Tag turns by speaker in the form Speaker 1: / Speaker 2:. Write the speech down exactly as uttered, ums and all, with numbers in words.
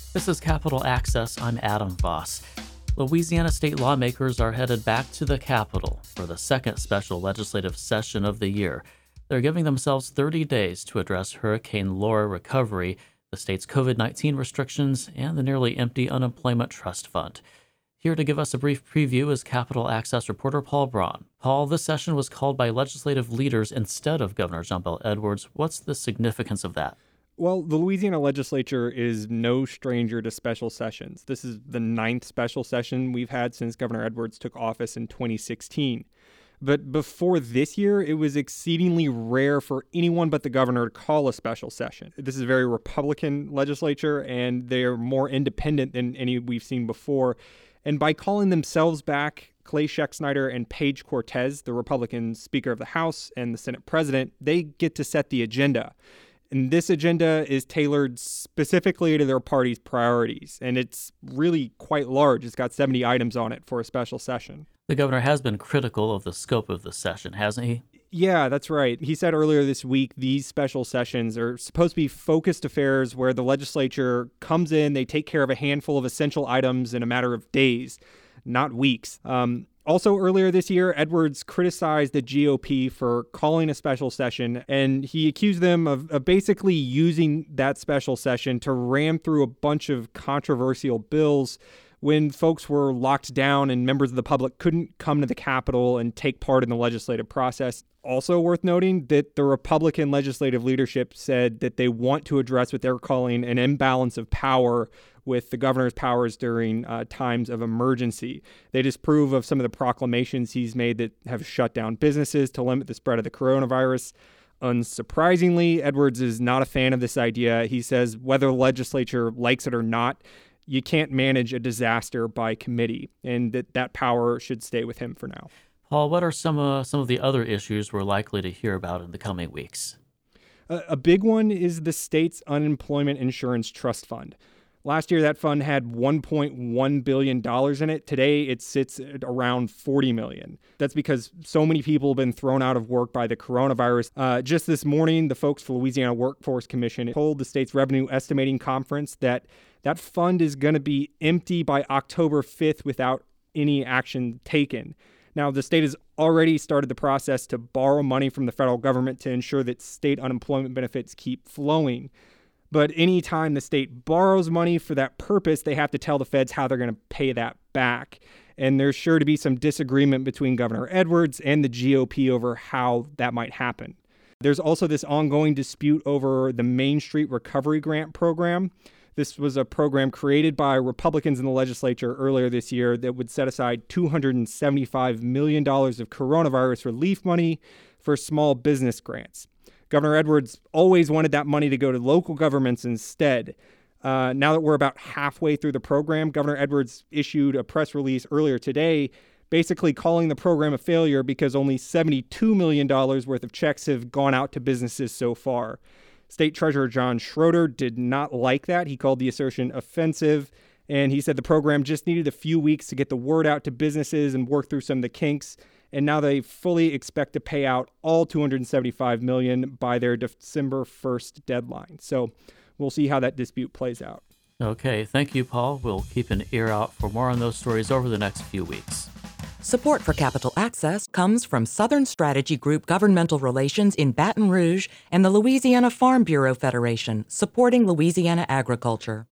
Speaker 1: This is Capitol Access. I'm Adam Voss. Louisiana state lawmakers are headed back to the Capitol for the second special legislative session of the year. They're giving themselves thirty days to address Hurricane Laura recovery, the state's covid nineteen restrictions, and the nearly empty unemployment trust fund. Here to give us a brief preview is Capitol Access reporter Paul Braun. Paul, this session was called by legislative leaders instead of Governor John Bel Edwards. What's the significance of that?
Speaker 2: Well, the Louisiana legislature is no stranger to special sessions. This is the ninth special session we've had since Governor Edwards took office in twenty sixteen. But before this year, it was exceedingly rare for anyone but the governor to call a special session. This is a very Republican legislature, and they're more independent than any we've seen before. And by calling themselves back, Clay Schexnayder and Paige Cortez, the Republican Speaker of the House and the Senate President, they get to set the agenda. And this agenda is tailored specifically to their party's priorities, and it's really quite large. It's got seventy items on it for a special session.
Speaker 1: The governor has been critical of the scope of the session, hasn't he?
Speaker 2: Yeah, that's right. He said earlier this week these special sessions are supposed to be focused affairs where the legislature comes in, they take care of a handful of essential items in a matter of days, not weeks. Um, Also, earlier this year, Edwards criticized the G O P for calling a special session, and he accused them of, of basically using that special session to ram through a bunch of controversial bills when folks were locked down and members of the public couldn't come to the Capitol and take part in the legislative process. Also worth noting that the Republican legislative leadership said that they want to address what they're calling an imbalance of power with the governor's powers during uh, times of emergency. They disapprove of some of the proclamations he's made that have shut down businesses to limit the spread of the coronavirus. Unsurprisingly, Edwards is not a fan of this idea. He says whether the legislature likes it or not, you can't manage a disaster by committee, and that that power should stay with him for now.
Speaker 1: Paul, what are some, uh, some of the other issues we're likely to hear about in the coming weeks?
Speaker 2: A, a big one is the state's unemployment insurance trust fund. Last year, that fund had one point one billion dollars in it. Today, it sits at around forty million dollars. That's because so many people have been thrown out of work by the coronavirus. Uh, just this morning, the folks for Louisiana Workforce Commission told the state's revenue estimating conference that that fund is going to be empty by October fifth without any action taken. Now, the state has already started the process to borrow money from the federal government to ensure that state unemployment benefits keep flowing. But anytime the state borrows money for that purpose, they have to tell the feds how they're going to pay that back. And there's sure to be some disagreement between Governor Edwards and the G O P over how that might happen. There's also this ongoing dispute over the Main Street Recovery Grant Program. This was a program created by Republicans in the legislature earlier this year that would set aside two hundred seventy-five million dollars of coronavirus relief money for small business grants. Governor Edwards always wanted that money to go to local governments instead. Uh, now that we're about halfway through the program, Governor Edwards issued a press release earlier today basically calling the program a failure because only seventy-two million dollars worth of checks have gone out to businesses so far. State Treasurer John Schroeder did not like that. He called the assertion offensive, and he said the program just needed a few weeks to get the word out to businesses and work through some of the kinks. And now they fully expect to pay out all two hundred seventy-five million dollars by their December first deadline. So we'll see how that dispute plays out.
Speaker 1: Okay, thank you, Paul. We'll keep an ear out for more on those stories over the next few weeks.
Speaker 3: Support for Capitol Access comes from Southern Strategy Group Governmental Relations in Baton Rouge and the Louisiana Farm Bureau Federation, supporting Louisiana agriculture.